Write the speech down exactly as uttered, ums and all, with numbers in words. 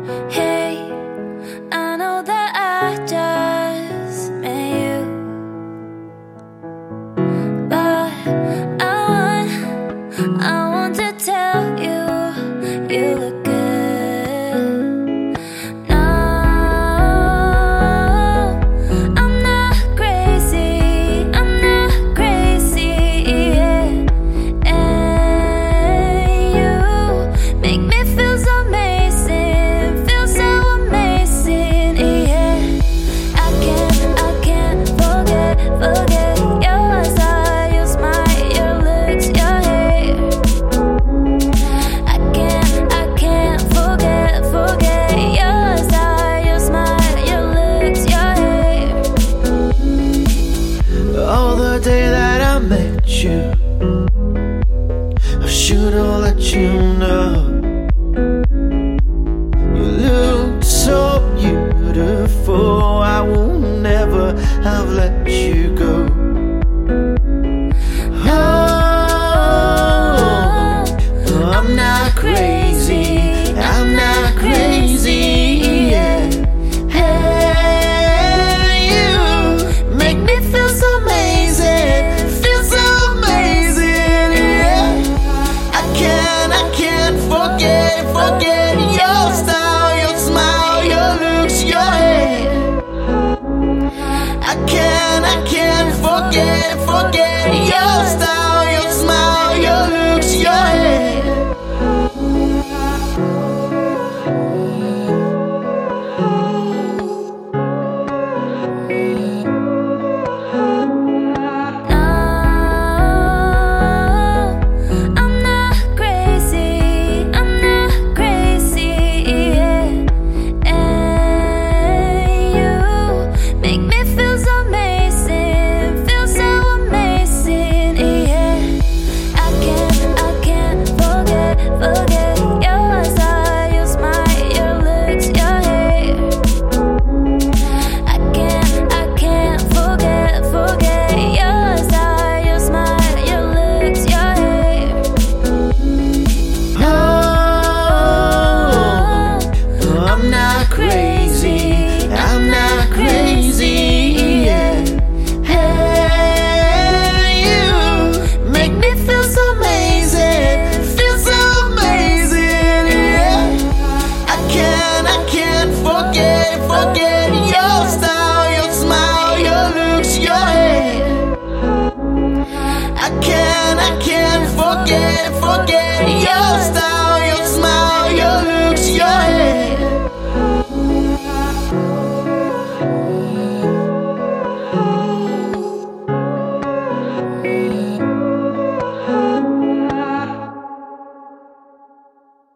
Hey, I know that I just met you, but I want, I want to tell you, you look good. No, I'm not crazy, I'm not crazy, yeah. And you make me feel so amazing, feel so amazing, yeah. I can't, I can't forget, forget your style, your smile, your looks, your hair. I can't, I can't forget, forget your style, your smile, your looks, your hair. Oh, the day that I met you, I should've let you know. You look so beautiful, I will never have let you go. Oh, I'm not crazy, I'm not crazy, yeah. Hey, you make me feel so amazing, feel so amazing, yeah. I can't, I can't forget, forget your style, your smile, your looks, your hair. I can't, I can't forget, forget